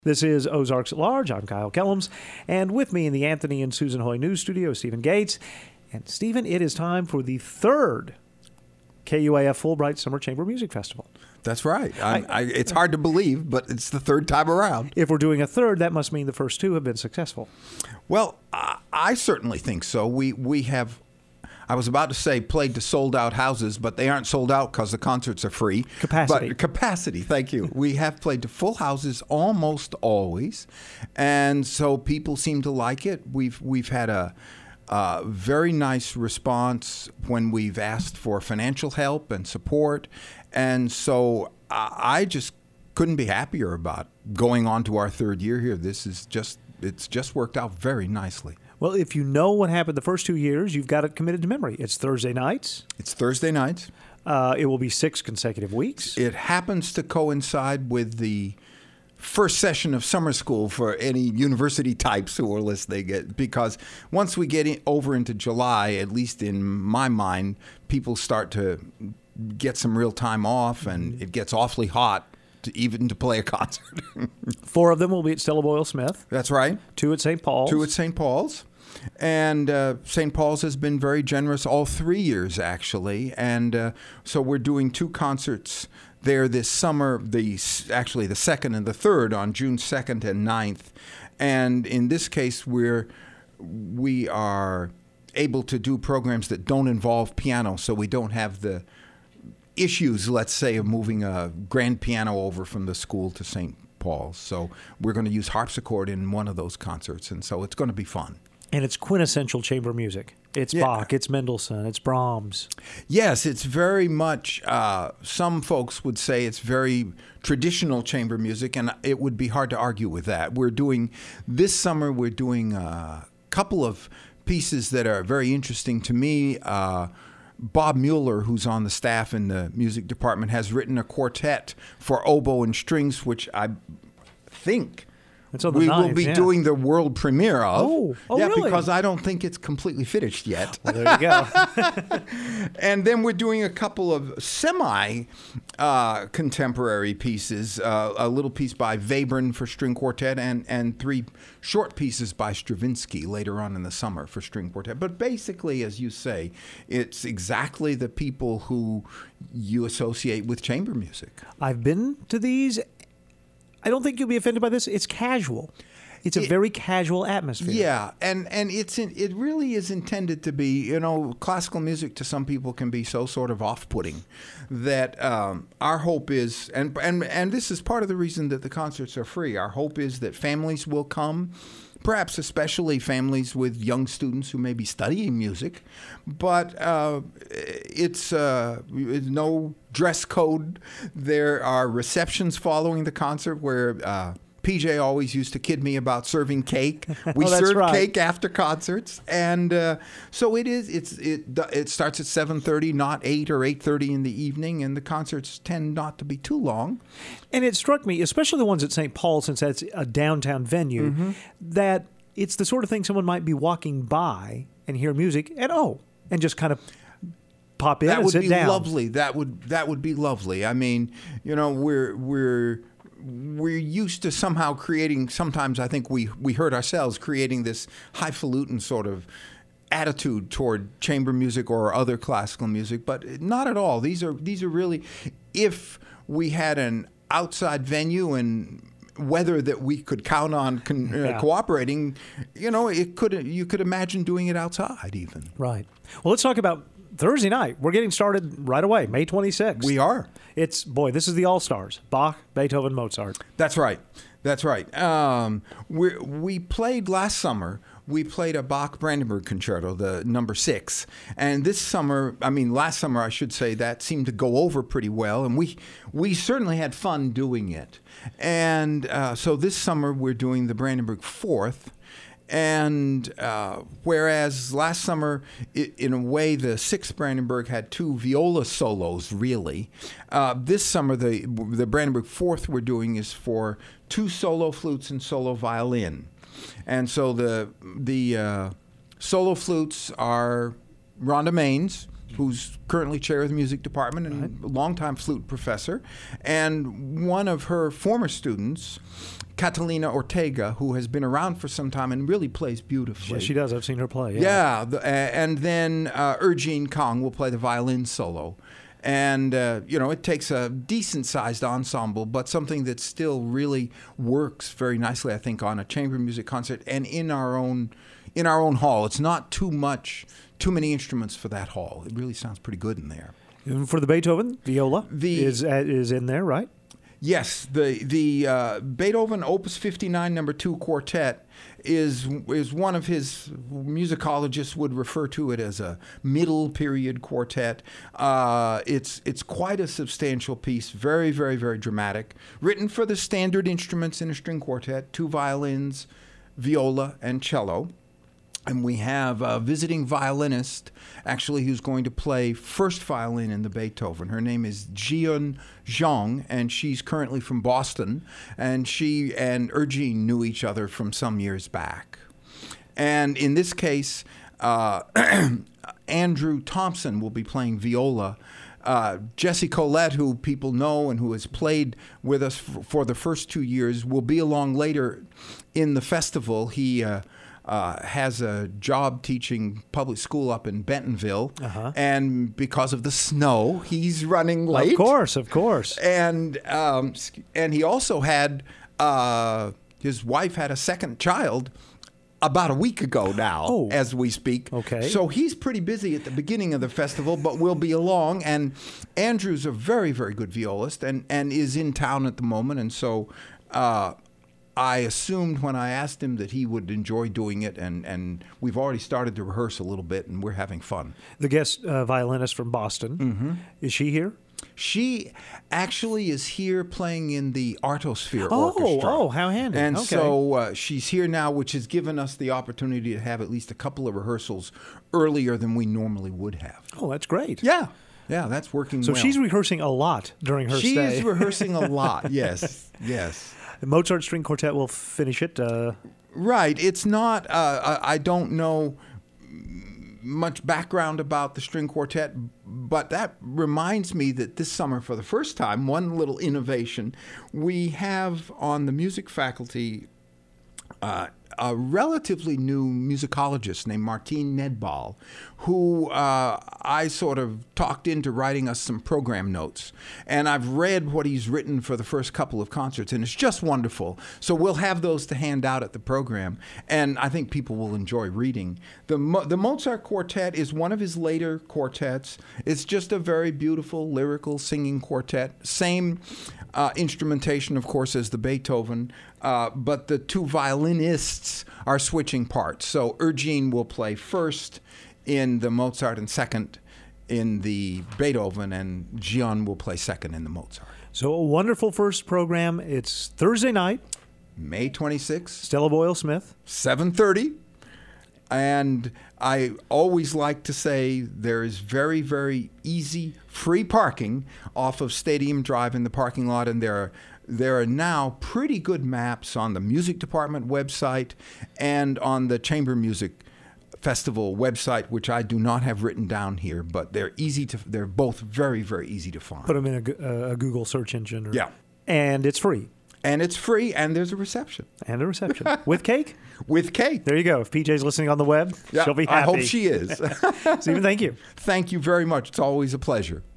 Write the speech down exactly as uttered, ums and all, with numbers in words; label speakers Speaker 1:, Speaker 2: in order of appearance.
Speaker 1: This is Ozarks at Large. I'm Kyle Kellums, and with me in the Anthony and Susan Hoy News Studio is Stephen Gates. And Stephen, it is time for the third K U A F Fulbright Summer Chamber Music Festival.
Speaker 2: That's right. I, I, it's hard to believe, but it's the third time around.
Speaker 1: If we're doing a third, that must mean the first two have been successful.
Speaker 2: Well, I, I certainly think so. We we have, I was about to say played to sold out houses, but they aren't sold out because the concerts are free.
Speaker 1: Capacity.
Speaker 2: But capacity, thank you. We have played to full houses almost always, and so people seem to like it. We've we've had a, a very nice response when we've asked for financial help and support, and so I, I just couldn't be happier about going on to our third year here. This is just it's just worked out very nicely.
Speaker 1: Well, if you know what happened the first two years, you've got it committed to memory. It's Thursday nights.
Speaker 2: It's Thursday nights.
Speaker 1: Uh, it will be six consecutive weeks.
Speaker 2: It happens to coincide with the first session of summer school for any university types who are listening, because once we get in, over into July, at least in my mind, people start to get some real time off, and it gets awfully hot to even to play a concert.
Speaker 1: Four of them will be at Stella Boyle Smith.
Speaker 2: That's right.
Speaker 1: Two at Saint Paul's.
Speaker 2: Two at Saint Paul's. And uh, Saint Paul's has been very generous all three years, actually. And uh, so we're doing two concerts there this summer, the actually the second and the third on June second and ninth. And in this case, we're we are able to do programs that don't involve piano, so we don't have the issues, let's say, of moving a grand piano over from the school to Saint Paul's. So we're going to use harpsichord in one of those concerts, and so it's going to be fun.
Speaker 1: And it's quintessential chamber music. It's
Speaker 2: Yeah.
Speaker 1: Bach, it's Mendelssohn, it's Brahms.
Speaker 2: Yes, it's very much, uh, some folks would say it's very traditional chamber music, and it would be hard to argue with that. We're doing, this summer, we're doing a couple of pieces that are very interesting to me. Uh, Bob Mueller, who's on the staff in the music department, has written a quartet for oboe and strings, which I think
Speaker 1: It's on the
Speaker 2: we
Speaker 1: ninth,
Speaker 2: will be
Speaker 1: yeah.
Speaker 2: doing the world premiere of.
Speaker 1: Oh, oh,
Speaker 2: yeah,
Speaker 1: really?
Speaker 2: because I don't think it's completely finished yet.
Speaker 1: Well, there you go.
Speaker 2: And then we're doing a couple of semi uh, contemporary pieces, uh, a little piece by Webern for string quartet, and, and three short pieces by Stravinsky later on in the summer for string quartet. But basically, as you say, it's exactly the people who you associate with chamber music.
Speaker 1: I've been to these. I don't think you'll be offended by this. It's casual. It's a
Speaker 2: It-
Speaker 1: very casual atmosphere.
Speaker 2: Yeah, and and it's in, it really is intended to be, you know, classical music to some people can be so sort of off-putting that um, our hope is, and and and this is part of the reason that the concerts are free. Our hope is that families will come, perhaps especially families with young students who may be studying music, but uh, it's uh, no dress code. There are receptions following the concert where uh, P J always used to kid me about serving cake. We
Speaker 1: Oh, that's
Speaker 2: serve
Speaker 1: right.
Speaker 2: cake after concerts, and uh, so it is. It's it it starts at seven thirty, not eight or eight thirty in the evening, and the concerts tend not to be too long.
Speaker 1: And it struck me, especially the ones at Saint Paul, since that's a downtown venue,
Speaker 2: Mm-hmm.
Speaker 1: that it's the sort of thing someone might be walking by and hear music and, oh, and just kind of pop in
Speaker 2: That
Speaker 1: and
Speaker 2: would
Speaker 1: sit
Speaker 2: be
Speaker 1: down.
Speaker 2: lovely. That would that would be lovely. I mean, you know, we're we're we're used to somehow creating. Sometimes I think we we hurt ourselves creating this highfalutin sort of attitude toward chamber music or other classical music, but not at all. These are these are really, if we had an outside venue and weather that we could count on con- uh,
Speaker 1: Yeah.
Speaker 2: cooperating, you know, it could you could imagine doing it outside even.
Speaker 1: Right. Well, let's talk about Thursday night. We're getting started right away, May twenty-sixth.
Speaker 2: We are.
Speaker 1: It's, boy, this is the All-Stars. Bach, Beethoven, Mozart.
Speaker 2: That's right. That's right. Um, we we played last summer. We played a Bach Brandenburg Concerto, the number six. And this summer, I mean, last summer, I should say, that seemed to go over pretty well. And we we certainly had fun doing it. And uh, so this summer, we're doing the Brandenburg Fourth. And uh, whereas last summer, I- in a way, the sixth Brandenburg had two viola solos, really. Uh, this summer, the the Brandenburg Fourth we're doing is for two solo flutes and solo violin. And so the the uh, solo flutes are Rhonda Maines, who's currently chair of the music department and
Speaker 1: Right.
Speaker 2: a longtime flute professor. And one of her former students, Catalina Ortega, who has been around for some time and really plays beautifully.
Speaker 1: Yes, she does. I've seen her play. Yeah.
Speaker 2: Yeah, the, uh, and then uh, Erjeen Kong will play the violin solo. And, uh, you know, it takes a decent-sized ensemble, but something that still really works very nicely, I think, on a chamber music concert and in our own in our own hall. It's not too much, too many instruments for that hall. It really sounds pretty good in there.
Speaker 1: And for the Beethoven, viola
Speaker 2: The-
Speaker 1: is uh, is in there, right?
Speaker 2: Yes, the the uh, Beethoven Opus fifty-nine Number Two Quartet is is one of his musicologists would refer to it as a middle period quartet. Uh, it's it's quite a substantial piece, very very very dramatic, written for the standard instruments in a string quartet: two violins, viola, and cello. And we have a visiting violinist, actually, who's going to play first violin in the Beethoven. Her name is Jian Zhang, and she's currently from Boston. And she and Erjeen knew each other from some years back. And in this case, uh, Andrew Thompson will be playing viola. Uh, Jesse Collette, who people know and who has played with us f- for the first two years, will be along later in the festival. He uh, uh, has a job teaching public school up in Bentonville,
Speaker 1: Uh-huh.
Speaker 2: and because of the snow, he's running late.
Speaker 1: Of course, of course.
Speaker 2: And um, and he also had uh, his wife had a second child about a week ago now,
Speaker 1: Oh.
Speaker 2: as we speak.
Speaker 1: Okay.
Speaker 2: So he's pretty busy at the beginning of the festival, but will be along. And Andrew's a very, very good violist and, and is in town at the moment. And so uh, I assumed when I asked him that he would enjoy doing it. And, and we've already started to rehearse a little bit, and we're having fun.
Speaker 1: The guest uh, violinist from Boston,
Speaker 2: Mm-hmm.
Speaker 1: is she here?
Speaker 2: She actually is here playing in the Artosphere
Speaker 1: Oh,
Speaker 2: Orchestra.
Speaker 1: oh, how handy.
Speaker 2: And
Speaker 1: Okay.
Speaker 2: so uh, she's here now, which has given us the opportunity to have at least a couple of rehearsals earlier than we normally would have.
Speaker 1: Oh, that's great.
Speaker 2: Yeah. Yeah, that's working
Speaker 1: So
Speaker 2: well.
Speaker 1: she's rehearsing a lot during her
Speaker 2: She
Speaker 1: stay.
Speaker 2: is rehearsing a lot, yes, yes.
Speaker 1: The Mozart String Quartet will finish it. Uh,
Speaker 2: Right. It's not, uh, I I don't know much background about the string quartet, but that reminds me that this summer, for the first time, one little innovation, we have on the music faculty uh, a relatively new musicologist named Martine Nedbal, who uh, I sort of talked into writing us some program notes. And I've read what he's written for the first couple of concerts, and it's just wonderful. So we'll have those to hand out at the program, and I think people will enjoy reading. The, Mo- the Mozart Quartet is one of his later quartets. It's just a very beautiful, lyrical singing quartet. Same uh, instrumentation, of course, as the Beethoven, uh, but the two violinists are switching parts. So Erjeen will play first in the Mozart and second in the Beethoven, and Jian will play second in the Mozart.
Speaker 1: so a wonderful first program. It's Thursday night.
Speaker 2: May twenty-sixth,
Speaker 1: Stella Boyle Smith.
Speaker 2: seven thirty. And I always like to say there is very, very easy free parking off of Stadium Drive in the parking lot, and there are there are now pretty good maps on the music department website and on the Chamber Music Festival website, which I do not have written down here, but they're easy to they're both very, very easy to find.
Speaker 1: Put them in a, Go- uh, a Google search engine. Or,
Speaker 2: Yeah.
Speaker 1: And it's free.
Speaker 2: And it's free, and there's a reception
Speaker 1: And a reception. With cake?
Speaker 2: with cake.
Speaker 1: There you go. If P J's listening on the web,
Speaker 2: Yeah,
Speaker 1: she'll be happy.
Speaker 2: I hope she is.
Speaker 1: Stephen, thank you.
Speaker 2: Thank you very much. It's always a pleasure.